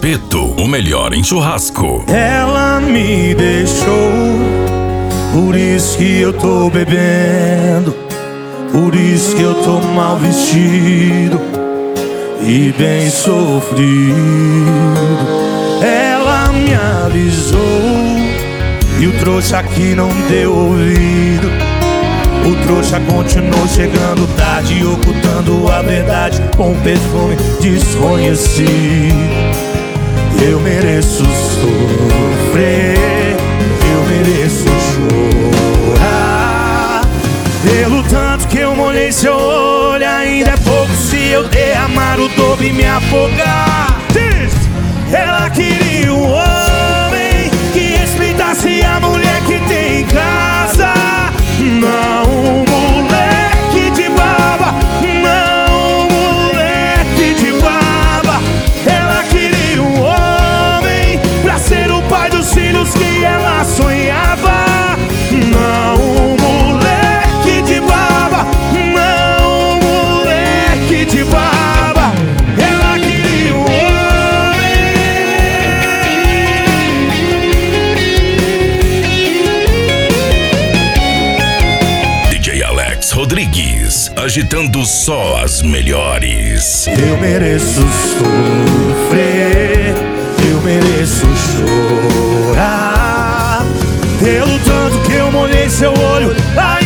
Espeto, o melhor em churrasco. Ela me deixou, por isso que eu tô bebendo, por isso que eu tô mal vestido e bem sofrido. Ela me avisou e o trouxa aqui não deu ouvido. O trouxa continuou chegando tarde, ocultando a verdade com um perfume desconhecido. Eu mereço sofrer, eu mereço chorar. Pelo tanto que eu molhei seu olho, ainda é pouco se eu derramar o dobro e me afogar. Diz! Ela queria um homem que respeitasse a mulher que tem em casa, não um moleque de baba, não um moleque de baba. Ela queria um homem pra ser o pai dos filhos que ela sonhava, não um moleque de baba, não um moleque de baba. Ela queria um Rodrigues, agitando só as melhores. Eu mereço sofrer, eu mereço chorar. Pelo tanto que eu molhei seu olho,